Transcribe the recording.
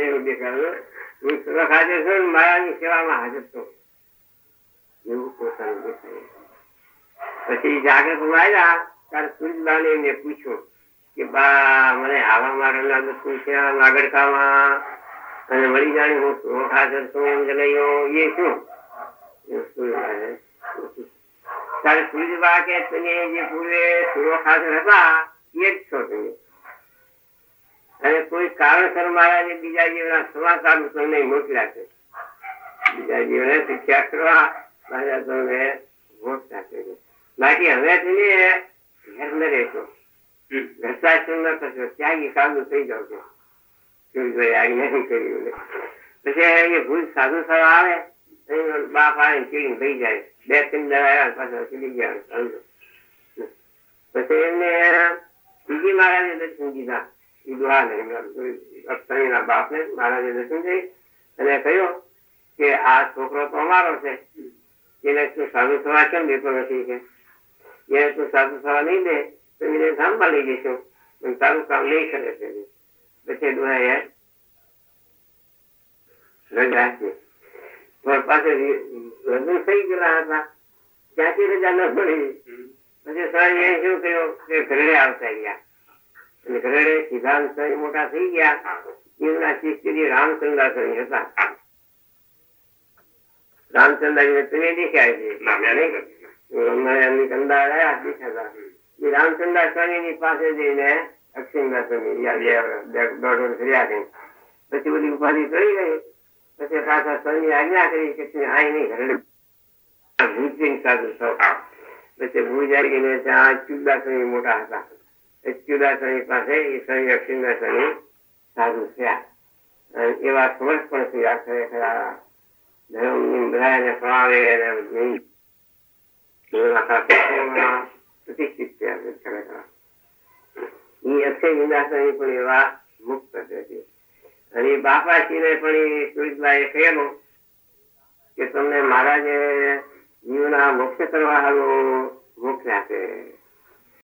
એવું દેખાડું, હું સુરખ હાજર છું ને માયાની સેવામાં હાજર છું એવું પોતાનું દેખાય. પછી જાગૃત આવ્યા ત્યારે સૂરજબાને એમને પૂછ્યું કે બા મને આવા મારેલા શું છે આગળકામાં અને વળી જાણી હું સુરખ હાજર છું એમ જણાયો એ શું? ત્યારે સૂરજબા કે તમે જે પૂર્વે સુરખ હાજર હતા એ જ છો તમે, અને કોઈ કારણસર મારા બીજા જીવના સમાચાર તમને મોકલ્યા છે, બીજા જીવને શિક્ષા કરવા મારા તમને મોકલ્યા છે. બાકી હવે તમે ઘેર ન રહેશો, ભ્રષ્ટાચાર ન કરશો, ત્યાગી સાધુ થઈ જાવ છો. આજ્ઞા નહીં કર્યું પછી એ ભૂલ સાધુ થવા આવે બાપ આવે ચીડી થઈ જાય, 2-3 દાડા આવ્યા પાછા ચીડી ગયા. પછી એમને બીજી મહારાજે દર્શન દીધા, અક્ષણીના બાપને મહારાજે દર્શન થઈ અને કહ્યું કે આ છોકરો તો અમારો છે, એને તું સાધુ થવા કેમ દેતો નથી? કે એને તું સાધુ થવા નહીં દે તો એને ધામમાં લઈ જઈશું, તારું કામ નહીં કરે છે. પછી દુહાએ રજા આપી. પાસે લગ્ન થઈ ગયેલા હતા ત્યાંથી રજા ન પડી. પછી સ્વામી એ શું કહ્યું કે ઘરડે આવતા ગયા, અને ઘરડે સિદ્ધાંત મોટા થઈ ગયા. એમના શિષ્ય રામચંદ્ર સ્વામી હતા. રામચંદ્ર તમે દેખાય છે એમની કંદાર આવ્યા દેખાતા. એ રામચંદ્ર સ્વામી ની પાસે જઈને અક્ષિંદ્ર સ્વામી દોઢ વર્ષ રહ્યા છે. પછી બધી ઉપાધિ કરી ગઈ. પછી પાછા સ્વામી આજ્ઞા કરી કે તમે આ નહીં ઘરડે ભૂજ સાધુ થો. પછી ભૂજ આવી ગઈને ત્યાં ચુદા સ્વામી મોટા હતા. ચુદા સ્વામી પાસે એ સ્વામી અક્ષિંદ્ર સ્વામી સાધુ થયા. એવા સમર્થ પણ થયા ખરેખર ધર્મની બધાને ફળાવે પ્રતિષ્ઠિત થયા ખરેખર. એ અક્ષય વિંદાસની પણ એવા મુક્ત હતી. અને બાપાશ્રીને પણ એ સુરજબાએ કહેલું કે તમને મહારાજે જીવના મોક્ષ કરવા હારું મોક્ષ આપે.